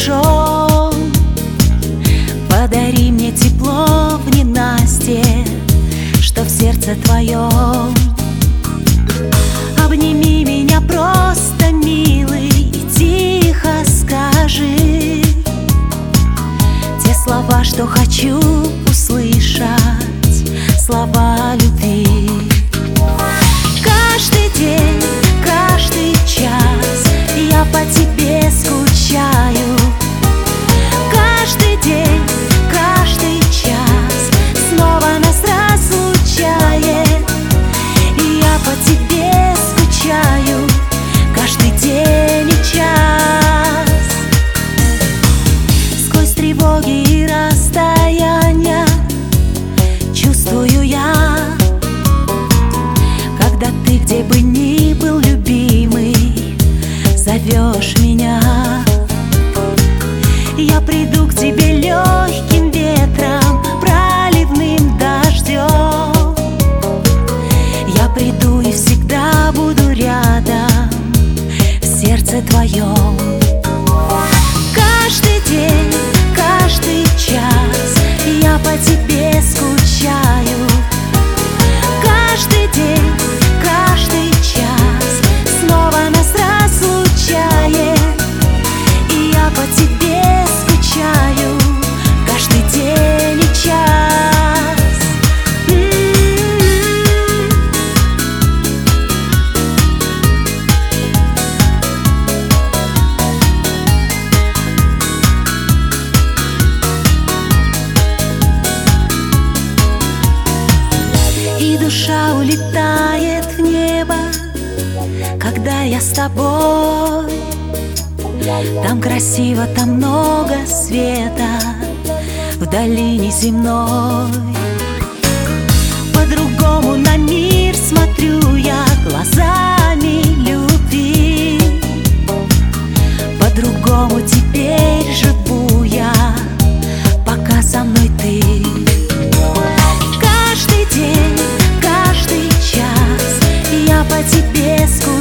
хорошо. Подари мне тепло в ненастье, что в сердце твоем. Обними меня просто, милый, и тихо скажи те слова, что хочу услышать, слова любви. Каждый день, каждый час я по тебе скучаю. Каждый день, каждый час снова нас разлучает. И я по тебе скучаю каждый день и час. Сквозь тревоги и расстояния чувствую я, когда ты, где бы ни был, любимый, зовешь меня. Я приду к тебе легким ветром, проливным дождем. Я приду и всегда буду рядом в сердце твоем. Каждый день, каждый час я по тебе скучаю. Каждый день, каждый час снова нас разлучает. И я по тебе скучаю каждый день и час. И душа улетает в небо, когда я с тобой. Там красиво, там много света в долине земной. По-другому на мир смотрю я глазами любви. По-другому теперь живу я, пока со мной ты. Каждый день, каждый час я по тебе скучаю.